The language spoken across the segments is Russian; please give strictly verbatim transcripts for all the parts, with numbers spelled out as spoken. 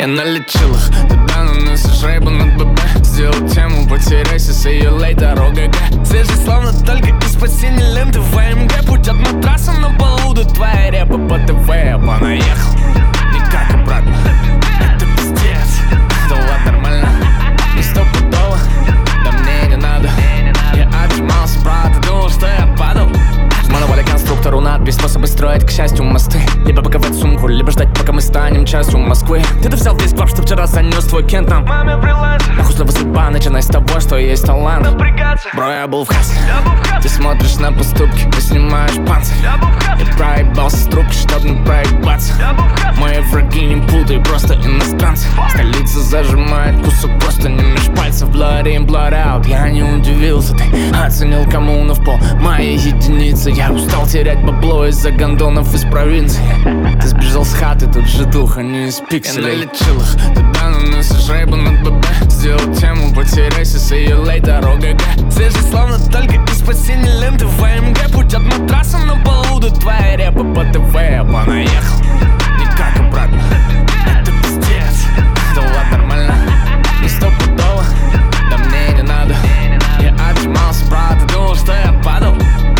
налечил их, тогда на нас шайбу над ББ. Сделал тему, потеряйся, say you late, дорога Г. Свежий словно только из-под синей ленты в АМГ. Путь от матраса на полу до твоей репы по ТВ. Я понаехал, никак обратно. Это пиздец, да ладно, нормально. Не стопудово, да мне не надо. Я отжимался, брат, думал, что я падал. Смановали конструктору надпись: способы строить, к счастью, мосты. Либо паковать сумку, либо ждать, пока мы станем частью Москвы. Ты-то взял весь клаб, что вчера занес твой кент нам. Маме фрилансер, нахуй слово судьба, начинай с того, что есть талант. напрягаться, бро, я был в хасле. я был в хасле. Ты смотришь на поступки, ты снимаешь панцирь. Я был в хасле. Я проебался с трубки, чтоб не проебаться. Я был в хасле. Мои враги не путай, просто иностранцы. Столица зажимает кусок просто не меж пальцев. Blood in, blood out, я не удивился. Ты оценил коммуну в пол моей единицы. Я устал терять бабло из-за гондонов из провинции. Ты сбежал с хаты, тут житуха, не из пикселей. Я налечил их, тогда на нас шайбу над ББ. Сделал тему, потеряйся, say you late, дорога Г. Свежий словно только из-под синей ленты в АМГ. Путь от матраса на полу до твоей репы по ТВ. Я понаехал, никак обратно. Это пиздец, да ладно, нормально. Не стопудово, да мне не надо. Я отжимался, брат, и думал, что я падал.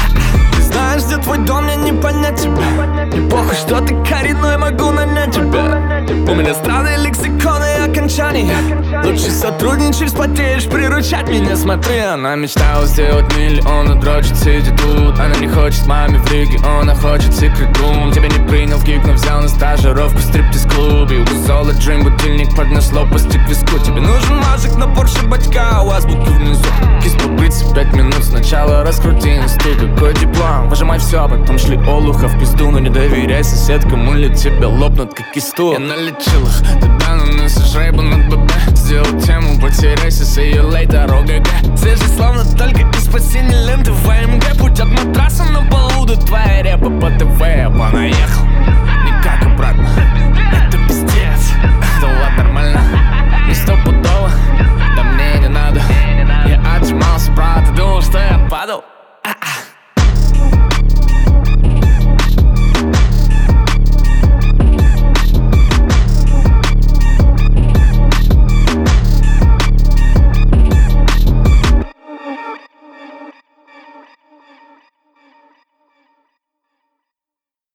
Ты знаешь, где твой дом, мне не понять тебя. Не похуй, что ты коренной, могу нанять тебя. У меня странные лексиконы и окончания. Лучше сотрудничать, вспотеешь, приручать меня. Смотри, она мечтала сделать миллион, дрочит, сидит тут. Она не хочет маме в Риге, она хочет секрет рум. Тебя не принял в гик, но взял на стажировку в стриптиз-клубе. Угузола джим, будильник поднесло почти к виску. Тебе нужен мажик на Порше бачка, у вас буки внизу. Кис побриться пять минут, сначала раскрути инсту. Какой диплом, выжимай все, а потом шли олуха в пизду. Но не доверяй соседкам, или тебя лопнут как кисту. Я налечил их, тогда на нас шайбу над ББ. Сделал тему, потеряйся, say you late, дорога Г.